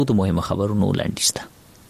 د مهمه خبرونو وړاندیز ده.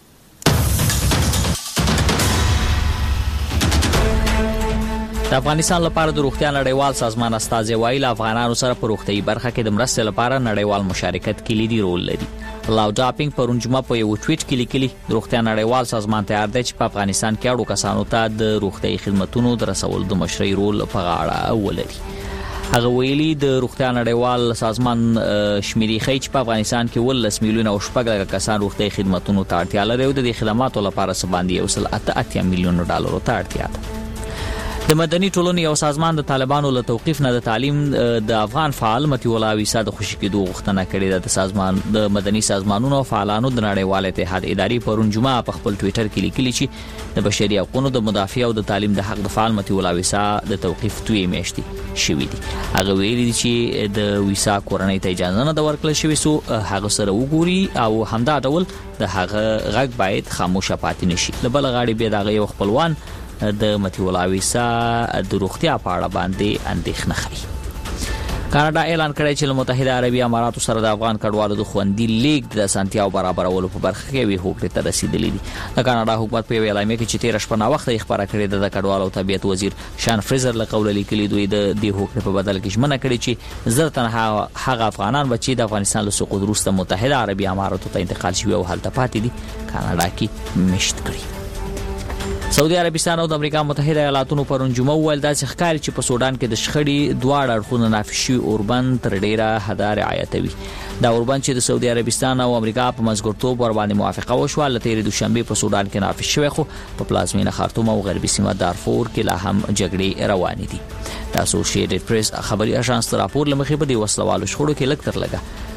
د افغانستان لپاره د روغتیا نړیوال سازمان استازي وایي افغانانو سره په روغتیايي برخه کې د مرستې لپاره نړیوال مشارکت کلیدي رول لري. لاو جاپینګ پرون جمعه په یو ټویټ کې لیکلي د روغتیا نړیوال سازمان تیار دی چې په افغانستان کې اړو کسانو ته د روغتیايي خدماتو د رسولو د مشرۍ رول په غاړه ولري. هغه ویلي د روغتیا نړیوال سازمان شمیرې ښیي چې په افغانستان کې 18 میلیونه او 6 کسان روغتیايي خدماتو ته اړتیا لري او د دې خدماتو لپاره څه باندې 1.8 میلیونه ډالر ته اړتیا ده. د مدني ټولنې یو سازمان د طالبانو له توقیف نه د تعلیم د افغان فعال متي الله عیسی د خوشی کېدو غوښتنه کړې ده. د سازمان د مدني سازمانونو او فعالانو د نړیوال اتحاد ادارې پرون جمعه په خپل ټویټر کې لیکلي چې د بشري حقوقو د مدافع او د تعلیم د حق د فعال متي الله عیسی د توقیف دوی میاشتې شوې دي. هغه ویلي دي چې د ویسا کورنۍ ته اجازه نه د ورکړل شوې سو هغه سره وګوري او همدا ډول د هغه غږ باید خاموشه پاتې نشي. له بل غاړې به دغه یو خپلوان د متي الله عیسی د روغتیا په اړه باندې اندېښنه ښيي. کاناډا اعلان کړی چې له متحده عربي اماراتو سره د افغان کډوالو د خوندي لیږد د اسانتیاو برابرولو په برخه کې وی هوکړې ته رسیدلې دي. د کاناډا حکومت په اعلامیه کې چې 13 شپه وخت خبره کړې ده د کډوالو او طبيعت وزیر شان فریزر له قوله لیکلي دوی د دې هوکړې په بدل کې ژمنه کړې چې زر تنها هغه افغانان بچي د افغانستان له سقوط وروسته متحده عربي اماراتو ته انتقال شوي او هلته پاتې دي کاناډا کې مشت کړي. سعودي عربستان او د امریکا متحده ایالاتونو پرون جمعه ویل داسې ښکاري چې په سودان کې د شخړې دواړه اړخونه نافذ شوي اوربند تر ډیره حده رعایتوي. دا اوربند چې د سعودي عربستان او امریکا په منځګړیتوب ور باندې موافقه وشوه له تېرې دوشنبې په سودان کې نافذ شوی خو په پلازمینه خارتوم او غربي سیمه دارفور کې لا هم جګړې روانې دي. د اسوسییټډ پریس خبري اژانس راپور لمخې په دې وسلوالو شخړو کې لږ تر لږه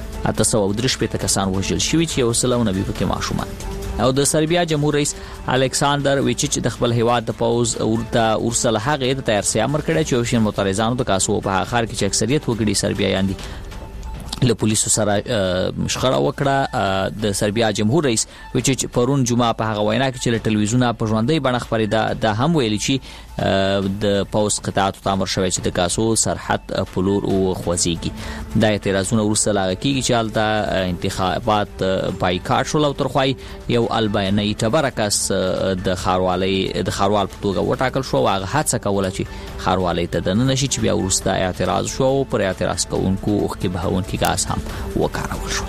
830 کسان وژل شوي چې 190 پکې ماشومان دي. او د سربیا جمهور رئیس الکساندر ویچیچ د خپل هیواد د پوز اورسل هغه د تیارسي امر کړی چې وشین معترضانو د کاسو په اخر کې چې اکثریت وګړي سربیایان دي له پولیسو سره شخړه وکړه. د سربیا جمهور رئیس ویچیچ پرون جمعه په هغه وینا کې چې له ټلویزیونه په ژوندۍ بڼه خبرېده د هم ویلي چې د پوز قطعاتو تامر شوی چې د کاسو سرحد پلور او خوځيږي. د اعتراضونو وروسته لاغه کیږي چې حالت انتخابات بایکاټ شول او ترخوای یو الباني تبرکس د خاروالۍ د خاروال په توګه وټاکل شو. هغه هڅه کوله چې خاروالۍ ته دننه نشي چې بیا وروسته اعتراض شو او پر اعتراض کوونکو او کې بهونکي ګاز هم وکارول شو.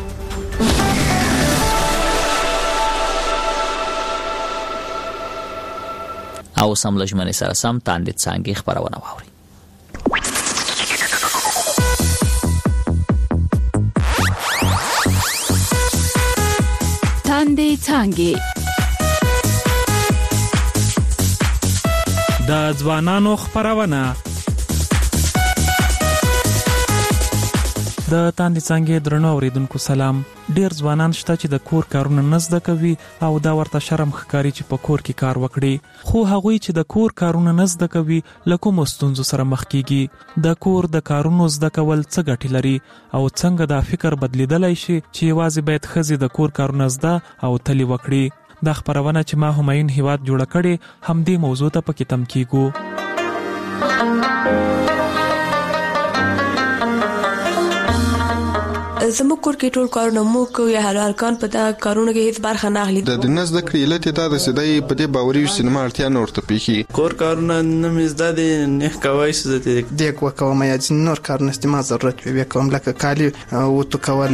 او سم لجمنې سره سم تاندې څنګه خبرونه واوري. تاندې څنګه د ځوانانو خبرونه د تاندې څنګه درنو اوریدونکو سلام. ډیر ځوانان شته چې د کور کارونه نه زده کوي او دا ورته شرم ښکاري چې په کور کې کار وکړي. خو هغوی چې د کور کارونه نه زده کوي له کومو ستونزو سره مخ کیږي. د کور د کارونو زده کول څه ګټې لري او څنګه دا فکر بدلیدلی شي چې یوازې باید ښځې د کور کارونه زده او تلې وکړي. دا خبرونه چې ما همایون هیواد جوړه کړې همدې موضوع ته پکې تم کیږو. زموږ کور کې ټول کارونه مو کوي یا هلکان په دا کارونه کې هیڅ برخه نه اخلي. د نس د کړیلت ته د سیدای په دې باوري سینما اړتیا نه ورته پیخي. کور کارونه نه مزدا دي نه کوي څه دې کوم یا نور کارونه استعمال ضرورت وي کوم لکه کالی او تو کول.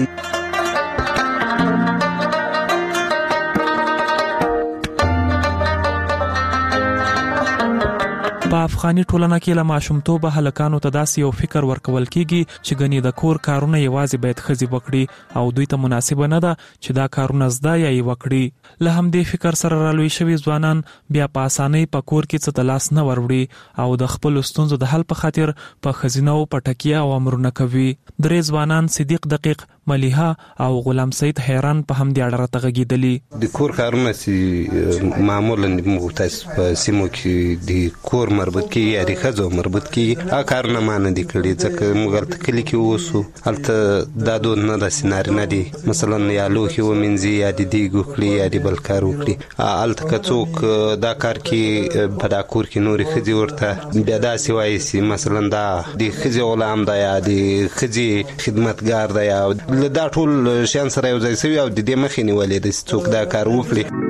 په افغاني ټولنه کې له ماشومتوبه هلکانو ته داسې یو فکر ورکول کیږي چې ګنې د کور کارونه یوازې باید ښځې وکړي او دوی ته مناسبه نه ده چې دا کارونه زده یا یې وکړي. له همدې فکر سره رالوی شوي ځوانان بیا په اسانۍ په کور کې څه د لاس نه وروړي او د خپلو ستونزو د حل په خاطر په ښځینه‌و په ټکیه او امرونه کوي. درې ځوانان صدیق دقیق، ملیحه او غلام سید حیران په همدې اړه راته غږېدلي. د کور کارونه چې معمولا موږ تاسو په سیمو کې د کور مربوط کی یا د ښځو مربوط کی هغه کارونه ما نه دي کړي ځکه موږ هلته کلي کې اوسو. هلته دا دود نه داسې نارینه دي مثلا یا لوښي ومینځي یا د دیګ وکړي یا د بل کار وکړي. هلته که څوک دا کار کې په دا کور کې نورې ښځې ورته بیا داسې وایي چې مثلا دا د ښځې غلام ده یا د ښځې خدمتګار ده یا له دا ټول شیان سره یو ځای شوي او د دې مخې نیولې ده چې څوک دا کار وکړي.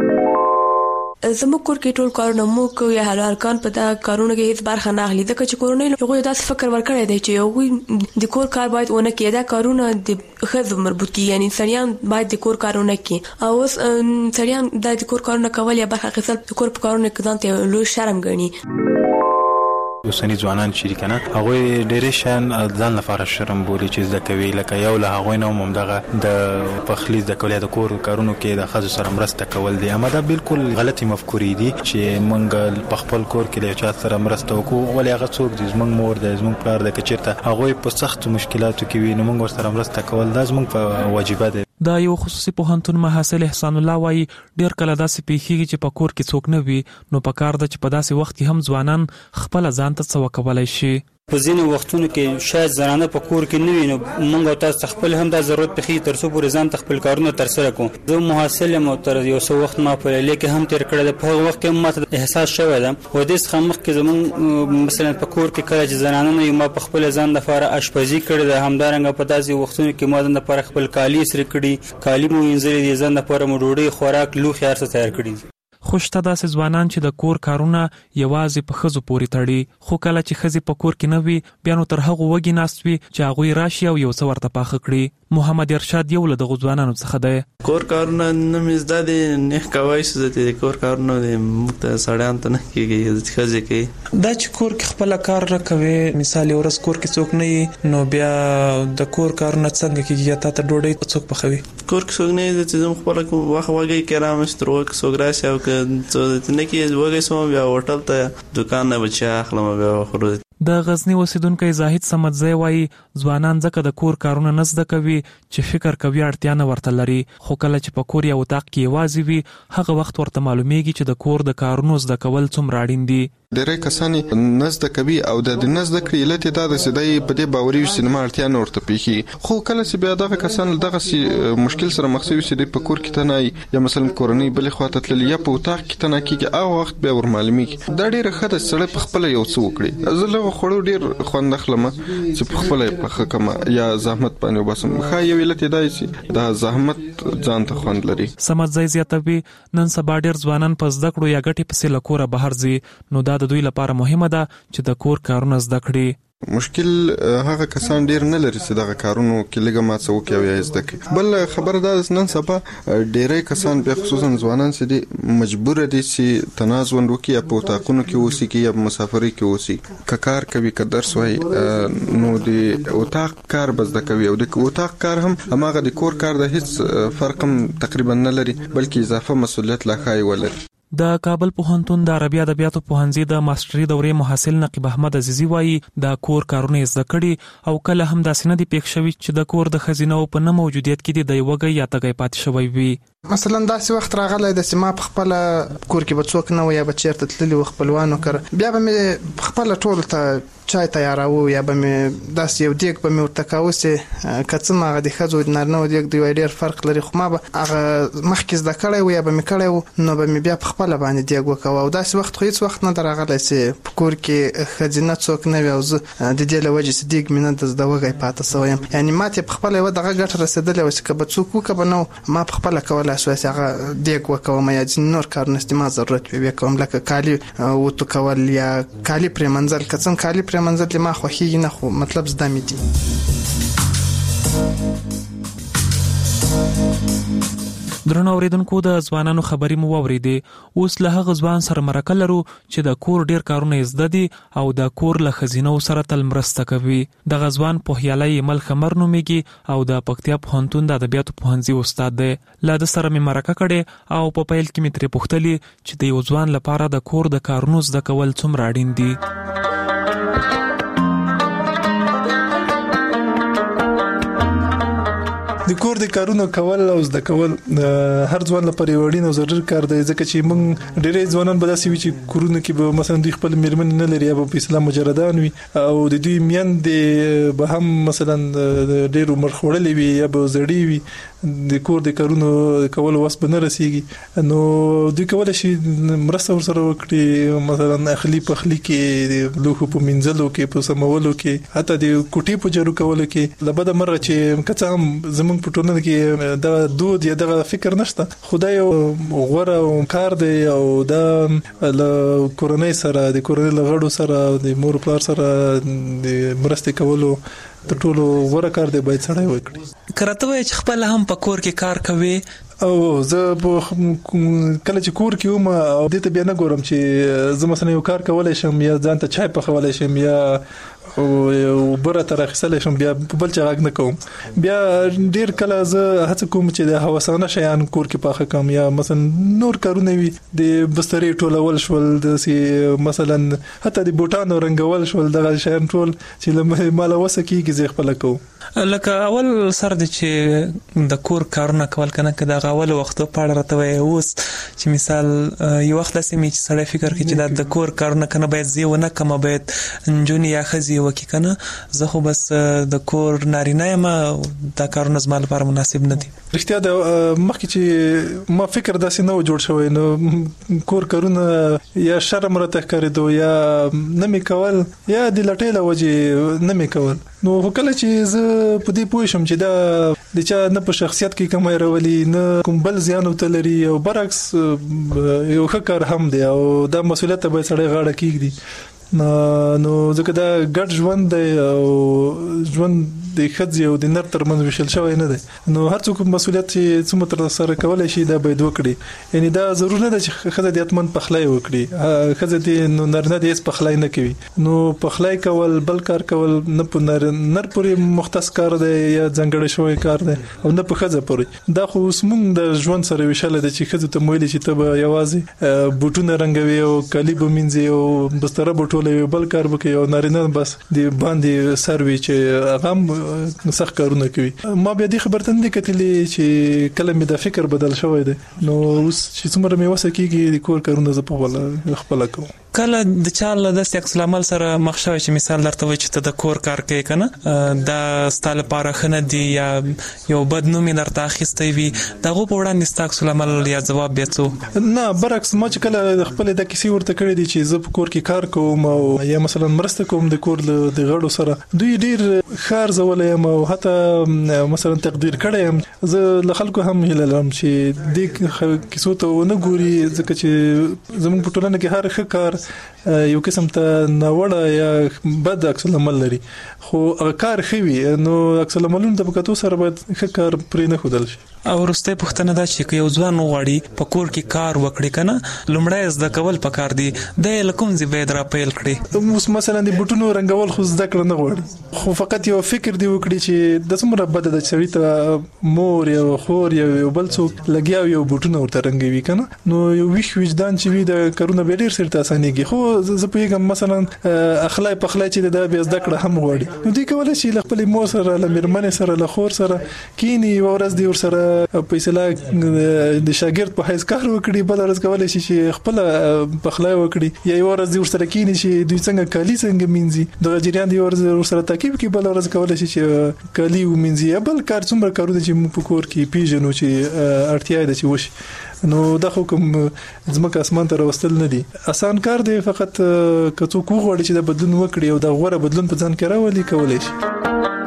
زموږ کور کې ټول کارونه موږ کوو یا هلکان په دا کارونه کې هیڅ برخه نه اخلي ځکه چې کورنۍ هغوی داسې فکر ورکړی دی چې هغوی د کور کار باید ونه کړي. دا کارونه د ښځو مربوط کړي، یعنې سړیان باید د کور کارونه کړي او اوس سړیان دا د کور کارونه کول یا برخه اخیستل د کور په کارونه کې ځان ته لوی شرم ګڼي. اوسنی ځوانان چې کنه هغه ډېر شان ځان لپاره شرم بولي چې زده کوي، لکه یو له هغه نه هم دغه د پخلی د کولای د کور کارونو کې د خځو سره مرسته کول دي. اما دا بالکل غلطي مفکورې دي چې مونږ په خپل کور کې له چا سره مرسته وکړو، ولې هغه څوک دي زمونږ مور ده زمونږ پلار ده کچېرته هغه په سخت مشکلاتو کې وي نو مونږ ورسره مرسته کول دا زمونږ په واجبہ ده. دا یو خصوصي پوهنتون محصل احسان الله وایي ډېر کله داسې پیښیږي چې په کور کې څوک نه وي نو په کار ده چې په داسې وخت کې هم ځوانان خپل ځان ته څه وکولای شي. په ځینو وختونو کې شاید زنانه په کور کې نه وي نو موږ او تاسو خپل هم دا ضرورت پخې تر څو پورې ځان خپل کارونه تر سره کوو. زه محصل یم او تر یو څو وخت ما په لیکه هم تیر کړی په هغه وخت کې ماته احساس شوی ده و دې څخه مخکې زموږ مثلا په کور کې کله چې زنانه نه ما په خپل ځان لپاره اشپزي کړې ده، همدارنګه په داسې وختونو کې ما د لپاره خپل کالي سره کړي، کالي مو وینځلې دي، ځان لپاره مو ډوډۍ خوراک لوښي هر څه تیار کړي. خوشته داسې ځوانان چې د کور کارونه یوازې په ښځو پورې تړي، خو کله چې ښځې په کور کې نه وي بیا نو تر هغو وږي ناست وي چې هغوی راشي او یو څه ورته پاخه کړي. محمد ارشاد یو له دغو ځوانانو څخه دی. کور کارونه نه مې زده دي، نه کوای شو د کور کارونه موږ ته سړیان ته نه کېږي، ښځې کوي. دا چې کور کې خپل کار نه کوي، مثال یو ورځ کور کې څوک نه وي نو بیا د کور کارونه څنګه کېږي؟ یا تا ته ډوډۍ څوک پخوي؟ کور کې څوک نه وي چې زه خپله وخت وږی کې رامشت روغ څوک راشي او که نه کېږي وږی شوم بیا هوټل ته دوکان نه به چای اخلم بیا خورو. د غزنی اوسیدونکی زاهد سمدزی وایي ځوانان ځکه د کور کارونه نه زده کوي چې فکر کوي اړتیا نه ورته لري، خو کله چې په کور یا اتاق کې یوازې وي هغه وخت ورته معلومیږي چې د کور د کارونو زده کول څومره اړین دي. ډېری کسان نه زده کوي او د نه زده کړې علت یې دا ده چې دی په دې باوري وي چې زما اړتیا نه ورته پېښېږي، خو کله چې بیا دغه کسان له دغسې مشکل سره مخ شوي چې دی په کور کې تنه یا مثلا کورنۍ بلې خواته تللي یا په اتاق کې تنه کېږي هغه وخت بیا ورمعلومېږي. دا ډېره ښه ده چې سړی په خپله یو څه وکړي. زه له خوړو ډېر خوند اخلم چې په خپله یې پخه کړم یا زحمت باندې وباسم. ښه یو علت یې دا چې دا زحمت ځان ته خوند لري. سمدزی زیاتوي نن سبا ډېر ځوانان په زده کړو یا ګټې پسې له کوره بهر ځي، نو دا د دوی لپاره مهمه ده چې د کور کارونه زده کړي. مشکل هغه کسان ډیر نه لري چې دغه کارونو کې لږه ما څه وکړي او یا زده کړي. بل خبره دا ده نن سبا ډیری کسان بیا خصوصا ځوانان چې دي مجبور دي چې تنازل وکړي یا په اتاقونو کې اوسي کې یا په مسافرۍ کې اوسي، که کار کوي که درس وایي نو د اتاق کار به زده کوي او د اتاق کار هم هماغه د کور کار د هیڅ فرق هم تقریبا نه لري بلکې اضافه مسؤلیت لا ښایي ولري. د کابل پوهنتون د عربي ادبیاتو پوهنځي د ماستري دورې محصل نقیب احمد عزیزي وایي د کور کارونه زده کړي او کله هم داسې نه دي پېښ شوي چې د کور د ښځینو په نه موجودیت کې د وږی یا تږی پاتې شوی وي. مثلا داسې وخت راغلی د چې ما په خپل کور کې به څوک نه و یا به چیرته تللی و خپلوانو کړه، بیا به مې خپل ټول ته چای تیاراو یا به مې داسې یو دیګ به مې ورته کاوه چې که څه هغه د ښځو د نارینهو دیګ د یو ډېر فرق لري، خو ما به هغه مخکې زده کړی و یا به مې کړی و نو به مې بیا په خپله باندې دیګ وکوه. او داسې وخت خو هېڅ وخت نه ده راغلی چې په کور کې ښځینه څوک نه وي او زه د دې له وجې چې دیګ مې نه د زده وږی پاته سوی یم. یعنې ما ته په خپله یوه دغه ګټه رسېدلې وه چې که به څوک وکړه به نه ما په خپله کولی شوی چې هغه دیګ وکوم یا ځینې نور کارونه چې ما ضرورت وي بیا کوم، لکه کالي وتو کول یا کالي پرېمنځل. که څنګه کالي پرېمنځل ما خوښېږي نه، خو مطلب زده مې دي. درنو اوریدونکو د ځوانانو خبرې مو واورېدې. اوس له هغه ځوان سره مرکه لرو چې د کور ډیر کارونه زده دي او د کور له ښځینو سره تل مرسته کوي. دغه ځوان پوهیالی مل خمر نومیږي او د پکتیا پوهنتون د ادبیاتو پوهنځي استاد دی. له ده سره مې مرکه کړې او په پیل کې مې ترې پوښتلې چې د یو ځوان لپاره د کور د کارونو زده کول څومره اړین دي. د کور د کارونو کول او زده کول هر ځوان لپاره یو اړین او ضروري کار دی، ځکه چې موږ ډېری ځوانان به داسې وي چې کورونه کې به مثلا دوی خپل میرمن نه لري یا به په اسلام مجردان وي او د دوی میندې به هم مثلا ډېر عمر خوړلې وي یا به زړې وي د کور د کارونو کول واس به نه رسیږي نو دوی کولای شي مرسته ورسره وکړي مثلا اخلي پخلي کې د لوښو په منځلو کې په سمولو کې حتی د کوټې په جارو کولو کې لبد مره چې کڅ هم زمونږ په ټولنه کې دا دود یا د فکر نشته خدای غوړه کار دی او دا له کورنۍ سره د کورنۍ لغړو سره د مور پلار سره د مرسته کولو د ټولو غوړه کار دی باید سړی وکړي کرته وای چې خپل هم په کور کې کار کوي او زه کله چې کور کې وم او دې ته بیا نه ګورم چې زه مثلا یو کار کولای شم یا ځان ته چای پخولای شم یا او بره تر اخیستل شم بیا په بل چا غږ نه کوم بیا ډیر کله زه هڅه کوم چې د هوسانه شیان کور کې پاخه کوم یا مثلا نور کارونه وي د بسترې ټولول شول د مثلا حتی د بوټانو رنګول شول دغه شیان ټول چې مال وسکیږي زه خپل کوم لکه اول سر د چې د کور کارونه کول کنه که د اول وختو پاړه راته وای اوس چې مثال یو وخت لسمې چې سړی فکر کوي چې د کور کارونه کنه باید زیونه کم باید جونی یا خزي وکي کنه زه خو بس د کور نارینه یم دا کارونه زما لپاره مناسب نه دي رښتیا د مخکې چې ما فکر داسې نه جوړ شوی نو کور کارونه یا شرم راته ښکارېدو یا نه مې کول یا د لټۍ له وجې نه مې کول نو کله چې زه په دې پوه شم چې دا د چا نه په شخصیت کې کومه راولي نه کوم بل زیان وته لري او برعکس یو ښه کار هم دی او دا مسؤلیت به سړی غاړه کېږدي نو ځکه دا ګډ ژوند دی او ژوند د خځې او د نر ترمنځ وشل شوی نه دی نو هر څوک مسؤلیت چې څومره تر سره کولای شي دا باید وکړي یعنی دا ضروري نه ده چې خځه د اتمن پخلای وکړي خځه د نارینه د هیڅ پخلای نه کوي نو پخلای کول بل کار کول نه په نر پورې مختص کار دی یا ځنګړی شوی کار دی او نه په خځه پورې دا خو موږ د ژوند سره وشل دي چې خځه ته مویل چې ته یوازې بوټونه رنګوي او کالی به منځي او بستر بوټولې بل کار وکړي او نارینه بس د باندې سروي چې هغه سخت کارونه کوي ما بیا دې خبرته نه کتلې چې کله مې د فکر بدل شوی دی نو اوس چې څومره مې وسه کېږي د کور کارونه زه په خپل کوم کله د چاله د عکس العمل سره مخ شوی چې مثال درته وای چې ته د کور کار کوي کنه دا ستاله لپاره خنه دی یا یو بد نوم درته اخیستې وي دغه په وړاندې ستاکس العمل یا جواب بیاڅو نه برعکس ما چې کله خپل د کیسې ورته کړې دي چې زه په کور کې کار کوم او یا مثلا مرسته کوم د کور د غړو سره دوی ډیر خار زولې او حتی مثلا تقدیر کړم زه له خلکو هم هیله لرم چې دې کیسو ته نه ګوري ځکه چې زموږ په ټولنه کې هر ښه کار یو قسم ته ناوړه یا بد عکس العمل لري خو کار خوي نو عکس العملونه د پکاتو سره باید ښه کار پرې نه خودل شي او ورسته پښتنه دا چې یو ځوان وغواړي په کور کې کار وکړي کنه لومړی زده کول پکار دي د لکم زی باید را پیل کړي اوس مثلا د بوټونو رنګول خو زده کړ نه غواړي خو فقط یو فکر دی وکړي چې د څومره بد د چړې ته مور یا خور یا بل څوک لګیا یو بوټونو ورته رنګوي کنه نو یو وجدان چې وي د کارونه به ډیر سره اسانيږي خو زه پیغام مثلا اخلاق پخلای چې د بیا زده کړه هم غواړي نو دوی کولای شي خپل مور سره لمرمنه سره له خور سره کینی ورځ دی ور سره په اصطلاح د شاګرد په حیث کار وکړي بل ورځ کولای شي چې خپل پخلای وکړي یا یو ورځ دی ور سره کینی چې دوی څنګه کالی څنګه مینځي د جریان دی ور سره تاکیب کې بل ورځ کولای شي چې کالی ومینځي بل کار څومره کارونه چې موږ په کور کې پیژنو چې اړتیا ده چې وشي نو دا خو کوم ځمکه اسمان ته راوستل نه دي آسان کار دی فقط کڅو کو غوړي چې د بدلون وکړي او دا غوړه بدلون په ځان کې راولي کولای شي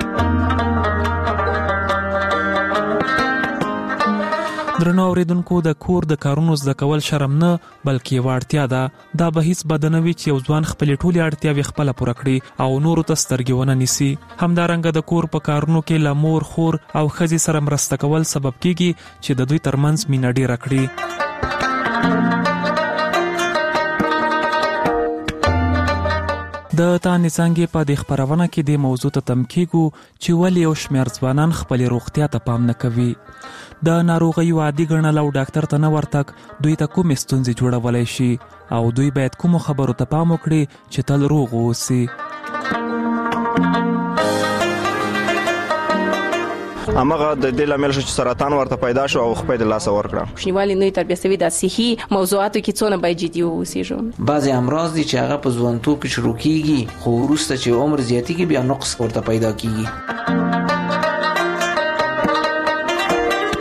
درنو اوریدونکو د کور د کارونو زده کول شرم نه بلکې واړتیا ده دا به هیڅ بدنوي چې یو ځوان خپل ټولي اړتیاوي خپل پوره کړي او نورو ته سترګې ونه نیسي همدارنګه د کور په کارونو کې لمور خور او خزي سره مرسته کول سبب کیږي چې د دوی ترمنځ مینه ډیره کړي د تانې څنګه په د خبرونه کې د موضوع ته تمکیګو چې ولې یو شمېر ځوانان خپل روغتیا ته پام نه کوي د ناروغي عادي ګڼل او ډاکټر ته نه ورتګ دوی ته کوم ستونزې جوړولای شي او دوی باید کوم خبرو ته پام وکړي چې تل روغ اوسي امغه د دې لامل شو چې سرطان ورته پیدا شو او خپل د لاس ورکړه شنیوالي نوې تربیه سوي د صحي موضوعاتو کې څونه باید جدي اوسېږو بعضي امراض دي چې هغه په ځوانتوب کې شروع کیږي خو وروسته چې عمر زیاتیږي بیا نقص ورته پیدا کیږي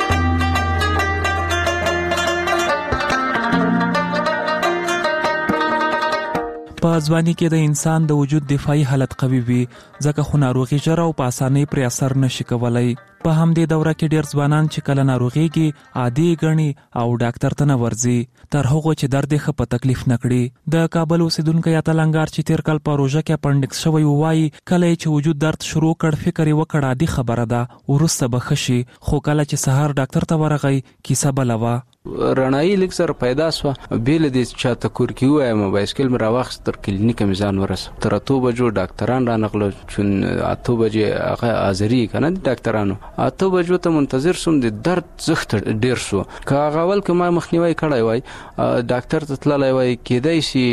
په ځواني کې د انسان د وجود دفاعي حالت قوي وي ځکه خو ناروغي ژر او په اسانۍ پرې اثر نشي کولای. په همدې دوره کې ډېر ځوانان چې کله ناروغيږي عادي ګڼي او ډاکټر ته نه ورځي تر هغو چې درد یې ښه په تکلیف نه کړي. د کابل اوسیدونکی اتلنګار چې تیر کال په روژه کې اپنډکس شوی وایي کله چې وجود درد شروع کړ فکر یې وکړ عادي خبره ده وروسته به ښه شي، خو کله چې سهار ډاکټر ته ورغی کیسه بله وه. رڼایي لږ سره پیدا سوه بېله دې چې چاته کور کې ووایم بایسکل مې راواخیست تر کلینیکه مې ځان ورسوه. تر 8 بجو ډاکټران رانغلل چون 8 بجې هغه حاضري که نه د ډاکټرانو 8 بجو ته منتظر سوم د درد زښت ډېر سو. که هغه اول که ما مخنیوی کړی وای ډاکټر ته تللی وای کېدای شي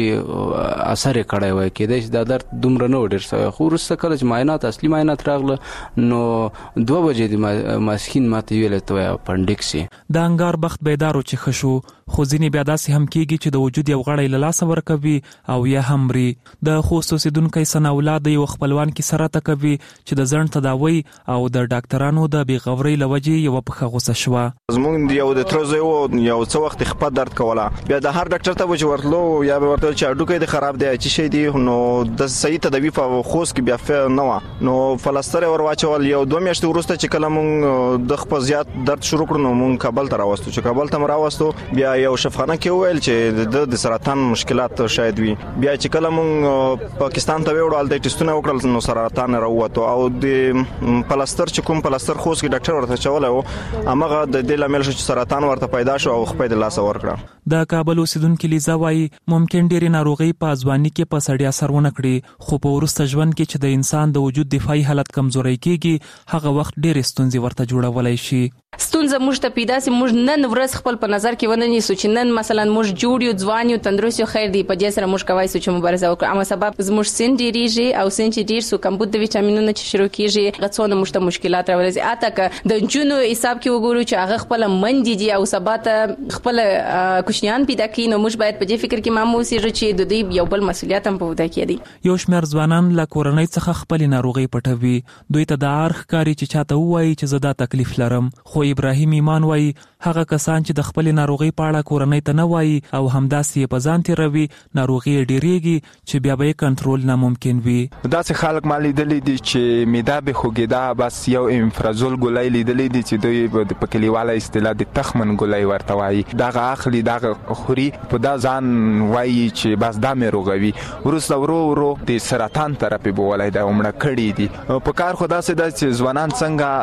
اثر یې کړی وای کېدای شي دا درد دومره نه و ډېر سوی. خو وروسته کله چې معاینات اصلي معاینات راغله نو 2 بجې د ماسپښین ماته ویلې ته وایي اپنډکس یې. د انګار بخت بیدار چې ښه شو، خو ځینې بیا داسې هم کېږي چې د وجود یو غړی له لاسه ورکوي او یا هم مري. د خوست اوسیدونکی ثناءالله د یو خپلوان کیسه راته کوي چې د ځنډ تداوی او د ډاکټرانو د بېغورۍ له وجې یوه پښه غوسه شوه. زموږ یو د تره زوی و یو څه وخت خپه درد کوله بیا د هر ډاکټر ته به چې ورتلو یا به ورته چې هډوکی دې خراب دی چې شی دی نو د صحیح تداوي په خوست کې بیا نه وه نو فلسطر یې ور واچول. یو 2 میاشتې وروسته چې کله مونږ د خپل زیات درد شروع کړو نو مونږ کابل ته راوستو. چې کابل ته راوستو بیا یو شفاخانه کې ویل چې د سرطان مشکلات شاید وي. بیا چې کله مونږ پاکستان ته وړو د ټیسټونه وکړل نو سرطان راووتو او د پلاستر چې کوم پلاستر خوست کې ډاکټر ورته چولای و هغه د دې لامل شو چې سرطان ورته پیدا شو او خپل د لاس ورکړه. د کابل اوسیدونکو لیزا وایي ممکن ډېرې ناروغۍ په ځواني کې په سړي اثر ونه کړي خو په وروسته ژوند کې چې د انسان د وجود دفاعي حالت کمزوری کېږي هغه وخت ډېرې ستونزې ورته جوړولی شي. ستونزه موږ ته پیدا سي موږ نن ورځ خپل په نظر کې ونه نیسو چې نن مثلا موږ جوړ یو ځوان یو تندرست یو خیر دی په دې سره موږ کوي چې مبارزه وکړو اما سبب زموږ سن ډیریږي او سن چې ډیر سو کمبود د ویټامینونو چې شروع کیږي غڅونه موږ ته مشکلات راولي. اته که د جنو حساب کې وګورو چې هغه خپل مندي دي او سبات خپل کوشنیان پیدا کوي نو موږ باید په دې فکر کې ماموسي چې د دې یو بل مسولیت هم په ودا کې دي. یو شمېر ځوانان له کورنۍ څخه خپل ناروغي پټوي دوی ته د ارخ کاری چې چاته وایي چې زه دا تکلیف لرم. خو ابراهیم ایمان وایي هغه کسان چې د خپل ناروغي په اړه کورنۍ ته نه وایي او همداسې په ځان تیروي ناروغي ډیریږي چې بیا به کنټرول ناممکن وي. داسې خلک ما لیدلی دي چې معده به خوږېده بس یو امفرازول ګولۍ لیدلی دي چې دوی په کلیواله اصطلاح د تخمن ګولۍ ورته وایي دغه اخلي دغه خوري په دا ځان وایي چې بس دا مې روغوي. وروسته ورو ورو د سرطان تراپي به ولای دا عمره کړي دي. په کار خو داسې ده چې ځوانان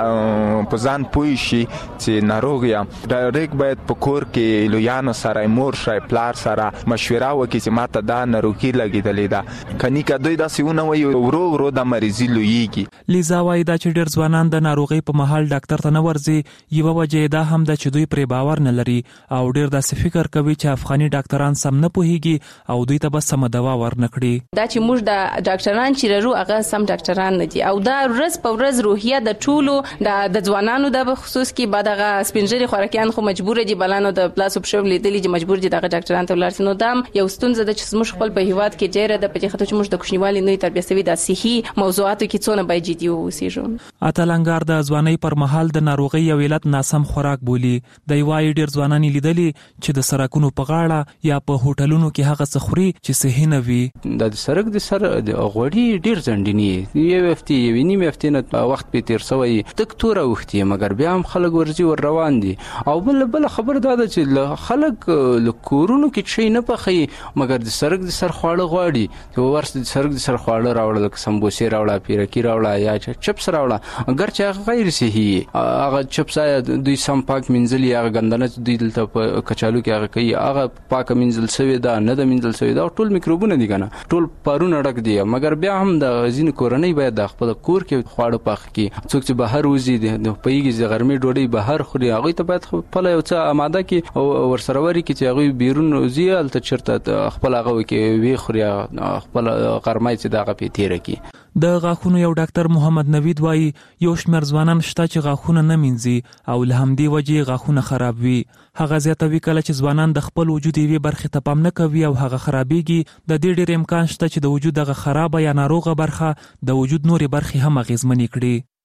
څنګه په ځان پوه شي چې ناروغ یم ډایرکټ باید په کور کې لویانو سره مور شای پلار سره مشوره وکړي چې ماته دا ناروغي لګېدلې ده کني که دوی داسې ونه وایي ورو ورو د مریضي لویږي. لیزا وایي دا چې ډېر ځوانان د ناروغۍ په مهال ډاکټر ته نه ورځي یوه وجه یې دا هم ده چې دوی پرې باور نه لري او ډېر داسې فکر کوي چې افغاني ډاکټران سم نه پوهیږي او دوی ته به سمه دوا ورنه کړي. دا چې موږ د ډاکټران چې لرو هغه سم ډاکټران نه دي او دا ورځ په ورځ روحیه د ټولو د ځوانانو د خصوص کې بعد هغه سپینجری خوراکیان خو مجبور دي بلانو د پلاسو په شوب لیدلی چې مجبور دي دغه ډاکټران ته ولرسي. نو دا یو ستونزه ده چې موږ خپل په هیواد کې ډیره د پدې خاطر چې موږ د کوچنیوالي نه تربیه سوي د صحي موضوعاتو کې څونه باید جدي اوسېږو. اتلنګار د ځوانۍ پر مهال د ناروغۍ یو علت ناسم خوراک بولي. د یوای ډیر ځوانان لیدلي چې د سرکونو په غاړه یا په هوټلونو کې هغه څه خوري چې صحي نه وي. د سرک د سر غوړي ډیر ځنډنی یو هفته یو نیم هفته نه وخت په تیر سوی تک توره وختي مګر بیا هم خلک ورځي ور روان دي او بل خبر دا ده چې خلک له کورونو کې شي نه پخې مګر د سرک د سر خواړه غواړي چې ورس د سرک د سر خواړه راوړل لکه سمبوسې راوړه پیرکی راوړه یا چپس راوړه اگر چې غیر صحي هغه چپس دوی سم پاک منځلي هغه غندنه دوی دلته په کچالو کې هغه کوي هغه پاک منځل سوی دا نه د منځل سوی دا ټول میکروبونه دي کنه ټول پارونه ډک دي مګر بیا هم د غزین کورنۍ باید د خپل کور کې خواړه پاک کړي. څوک چې بهر وځي د پیګي د غرمې ډوډۍ بهر خوري هغه ته باید خپل یو څه آماده کړي او ورسره وري کې چې هغه بیرون وځي الته چرته خپل هغه کې وی خوري خپل غرمې چې دغه په تیر کې. د غاښونو یو ډاکټر محمد نوید وایي یو شمېر ځوانان شته چې غاښونه نه مینځي او له همدې وجې غاښونه خراب وي. هغه زیاتوي کله چې ځوانان د خپل وجود یوې برخې ته پام نه کوي او هغه خرابېږي د دې ډېر امکان شته چې د وجود هغه خرابه یا ناروغه برخه د وجود نورې برخې هم اغېزمنې کړي.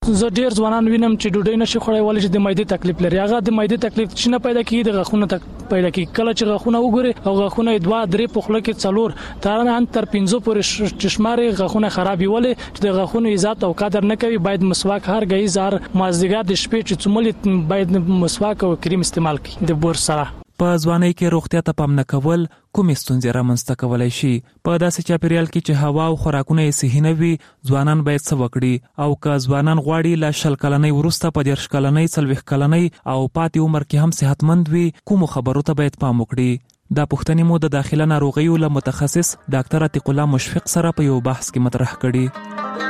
زه ډیر ځوانان وینم چې ډوډۍ نشي خوړای ولې چې د معدې تکلیف لري. هغه د معدې تکلیف چې نه پیدا کیږي د غاښونو پیدا کیږي. کله چې غاښونه وګوري او غاښونه 2-3 په خوله کې 4 تر 5 پورې چشماري غاښونه خرابي ولې چې د غاښونو عزت او قدر نه کوي. باید مسواک هر غي زار مازدیګر د شپې چې څومره باید مسواک او کریم استعمال کړي د بور سره. په ځوانۍ کې روغتیا ته پام نه کول کومې ستونزې رامنځته کولای شي؟ په داسې چاپیریال کې چې هوا او خوراکونه یې صحي نه وي ځوانان باید څه وکړي؟ او که ځوانان غواړي له 20 کلنۍ وروسته په 30 کلنۍ 40 کلنۍ او پاتې عمر کې هم صحتمند وي کوم خبرو ته باید پام وکړي؟ دا پوښتنې مو د داخله ناروغیو له متخصص ډاکټر عتیق الله مشفق سره په یو بحث کې مطرح کړي.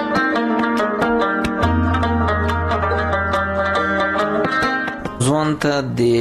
ځوان ته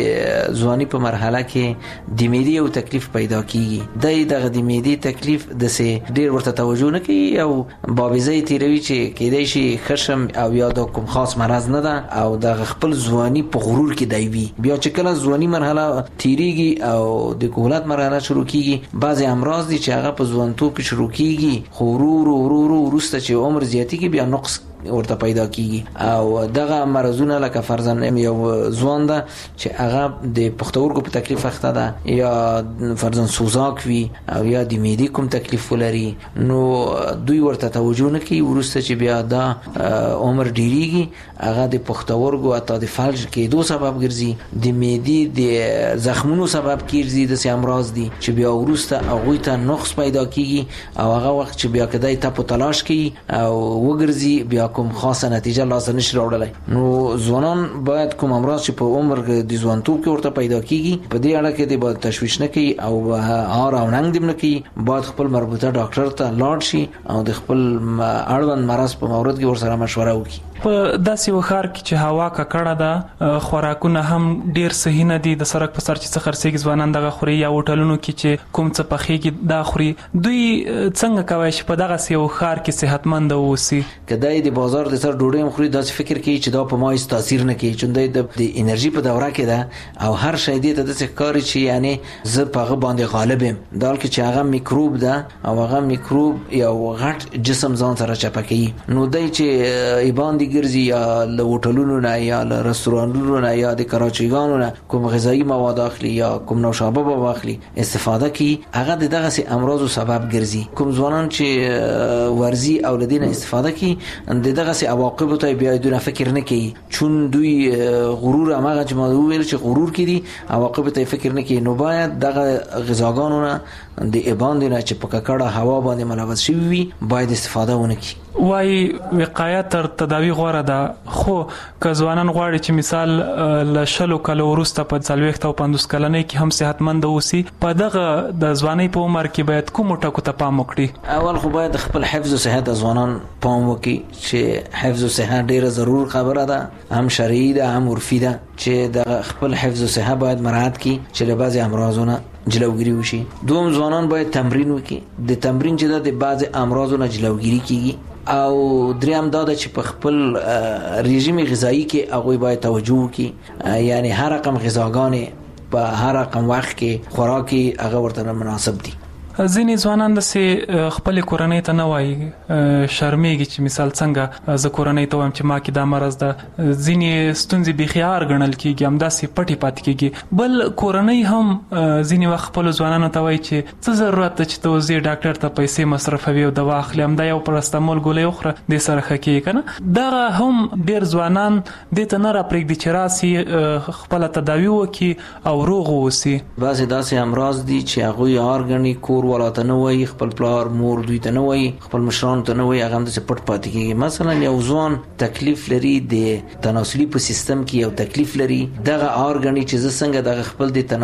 د ځواني په مرحله کې د معدې یو تکلیف پیدا کیږي. دغه د معدې تکلیف د سه ډیر ورته توجه نه کوي او بابیزه تیروي چې کېدای شي خشم او یا د کوم خاص مرض نه ده او د خپل ځواني په غرور کې دی. بیا چې کله ځواني مرحله تیریږي او د کهولت مرحله شروع کیږي بعضی امراض دي چې هغه په ځوانتوب کې شروع کیږي خو ورو وروسته چې عمر زیاتیږي بیا نقص ورته پیدا کیږي او دغه مرزونه لکه فرضاً یو ځوان ده چې هغه د پښتورګو په تکلیف اخته ده یا فرضاً سوزاک وي او یا د معدې کوم تکلیف ولري نو دوی ورته توجه نه کوي. ورسته چې بیا دا عمر ډیریږي هغه د پښتورګو اته د فلج کېدو سبب ګرځي د معدې د زخمونو سبب کیږي د سي امراض دي چې بیا ورسته هغه ته نقص پیدا کیږي او هغه وخت چې بیا کدی ته په تلاش کوي او وګرځي بیا کوم خاصه نتیجه لاسته نشي راوړلای. نو ځوانان باید کوم امراض چې په عمر د ځوانتوب کې ورته پیدا کیږي په دې اړه کې د باید تشویش نه کوي او هار او ننګ دې نه کوي. باید خپل مربوطه ډاکټر ته لاړ شي او د خپل اړوند مرض په مورد کې ورسره مشوره وکړي. په داسې وخار کې چې هوا ککړه ده خوراکونه هم ډیر صحیح نه دي د سرک په سر چې خرڅېږي ځوانان دغه خوري یا هوټلونو کې چې کوم څه پخېږي دا خوري دوی څنګه کوي چې په دغه سیو خار کې صحتمند اوسي؟ کدی د بازار د سر ډوډۍ خوري داسې فکر کوي چې دا په ما هیڅ تاثیر نه کوي چې د انرژي په دوره کې ده او هر شی دې ته د ښکاری چې یعنی زه په هغه باندې غالب یم دال کې چې هغه میکروب ده او هغه میکروب یو غټ جسم ځان سره چپکي نو دای چې ایبان دي ګرځي یا له هوټلونو نه یا له رستورانونو نه یا د کراچیګانو نه کوم غذایی مواد اخلي یا کوم نوشابه به اخلي استفاده کوي هغه دغه سي امراضو سبب ګرځي. کوم ځوانان چې ورزي او لدینه استفاده کوي دغه سي عواقب ته بیا دونه فکر نه کوي چون دوی غرور هغه چې ما ویل چې غرور کړي عواقب ته فکر نه کوي. نو باید دغه غذاګانو نه د ایبان دي نه چې په ککړه هوا باندې ملوث شي وي باید استفاده ونه کړي. وای وقایه تر تداوی غوړه ده خو که ځوانان غواړي چې مثال له 20 کلو وروسته په 40 او 50 کلنۍ کې هم صحتمند اوسي په دغه د ځوانۍ په عمر کې باید کوم ټکو ته پام وکړي؟ اول خو باید خپل حفظ او صحت ځوانان پام وکړي چې حفظ او صحت ډیره ضرور خبره ده هم شرعي ده هم عرفي ده چې د خپل حفظ او صحت باید مراعات کړي چې له بعضي امراضونو جلوګیری وشي. دوم ځوانان باید تمرین وکړي د تمرین چې د بعضي امراضونو جلوګیری کیږي او دریم دا چې په خپل رژیم غذایی کې هغه باید توجه وکړي یعنی هر رقم غذاګانې په هر رقم وخت کې خوراکي هغه ورته مناسب دي. ځینې ځوانان د خپل کورنۍ ته نه وایي شرمېږي چې مثال څنګه زه کورنۍ ته وایم چې ما کې دا مرض ده ځینې ستونزې بېخیار ګڼل کېږي همداسې پټې پاتې کېږي. بل کورنۍ هم ځینې وخت خپلو ځوانانو ته وایي چې څه ضرورت ده چې ته اوس ځې ډاکټر ته پیسې مصرفوي او دوا اخلي همدا یو پرستمول ګولۍ وخوره دې سره ښه کېږي که نه. دغه هم ډېر ځوانان دې ته نه راپرېږدي چې راسي خپله تداوي وکړي او روغ واوسي. بعضې داسې امراض دي چې هغوی هار ګڼي کور ولاته نه وایي خپل پلار مور دوی ته نه وایي خپل مشرانو ته نه وایي هغه هم داسې پټ پاتې کېږي. مثلا یو ځوان تکلیف لري د تناسلي په سیستم کې یو تکلیف لري دغه ارګنی چې زه څنګه دغه خپل د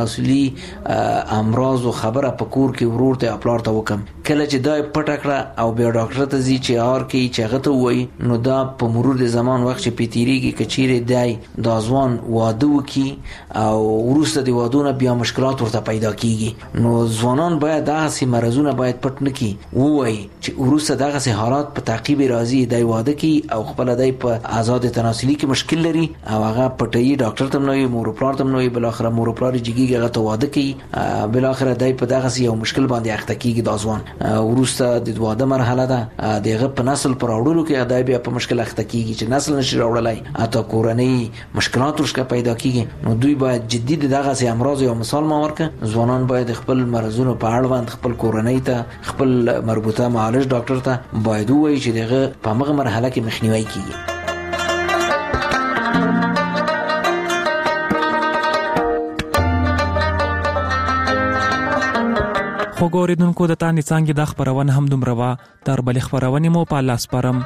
تناسلي امراضو خبره په کور کې ورور ته خپل ته وکم کله چې دا پټ کړه او بیا ډاکټر ته ځي چې ار کې چې هغه ته وایي نو دا په مرور د زمان وخت چې پیتیریږي کچېره دی دا ځوان واده وکي او ورسته د وادونه بیا مشکلات ورته پیدا کیږي. نو ځوانان باید دا سي مرزونه باید پټ نکي وای چې ورسره دغه سي حالات په تعقیب راځي دای واده کی او خپل دای په آزاد تناسلي کې مشکل لري او هغه پټي ډاکټر تم نوې مور پلار تم نوې بل اخر مور پلار جګي هغه ته واده کی بل اخر دای په دغه سي یو مشکل باندې اخته کیږي د ځوان ورسره د واده مرحله ده دغه په نسل پر اورلو کې دای بیا په مشکل اخته کیږي چې نسل نشي راوړلای اته کورنۍ مشکلات ورشکه پیدا کیږي نو دوی باید جدي دغه سي امراض یو مثال ما ورکه ځوانان باید خپل مرزونه په اړوند خپل کورنۍ ته خپل مربوطه معالج ډاکټر ته باید وایي چې دغه په هغه مرحله کې مخنیوي کیږي. خو ګوریدونکو د تانی څنګه د خبرونه هم دومره وا تر بل خبرونه مو په لاس پرم.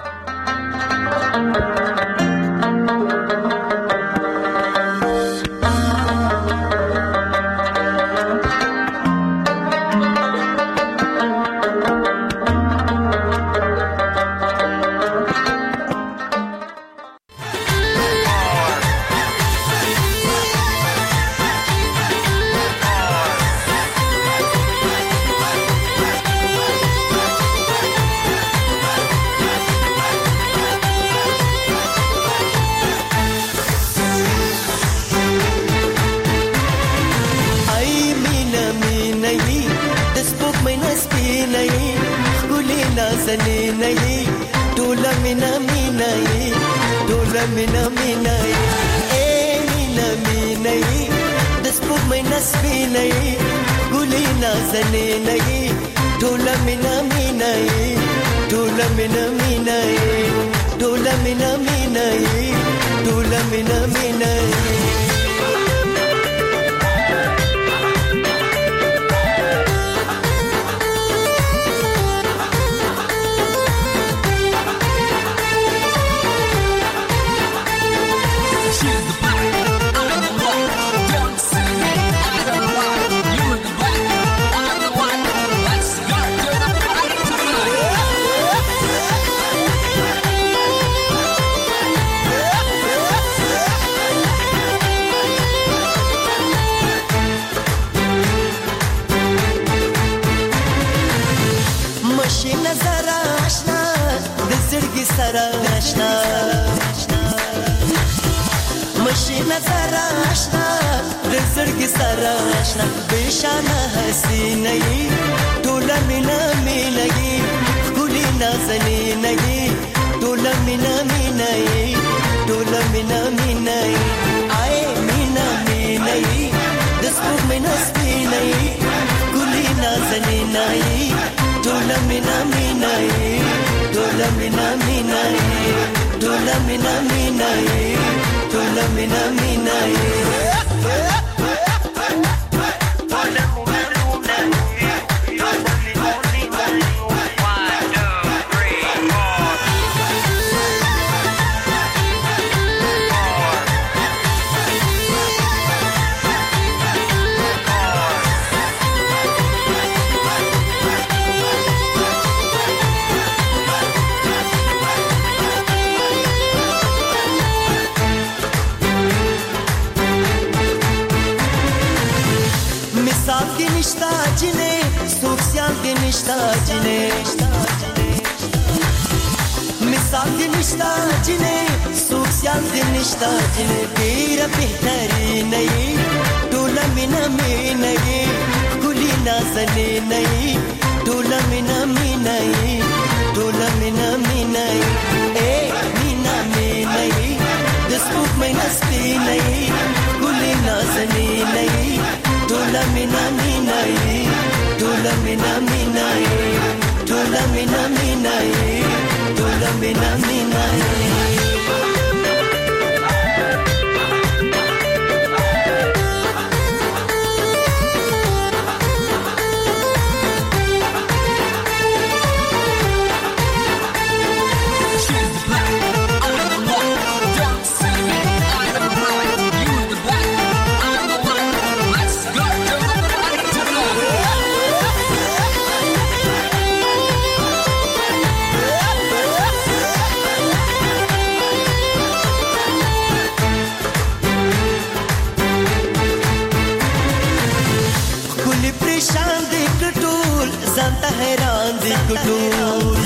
ځانته حیران دي ټول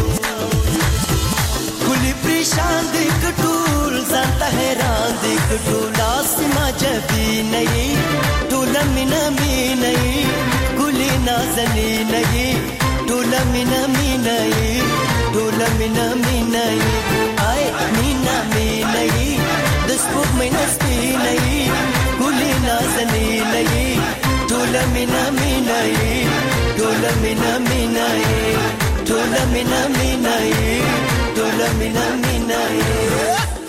ګلې پریشان دي ټول ځانته حیران دي ټول اسما جبي نه ټول مینا مینا ګلې نازني نه ټول مینا مینا ټول مینا مینا آی مینا مینا د سپوږ مینا سپینه ګلې نازني نه ټول مینا مینا ټول مینا مینا ټول مینا مینا ټول مینا مینا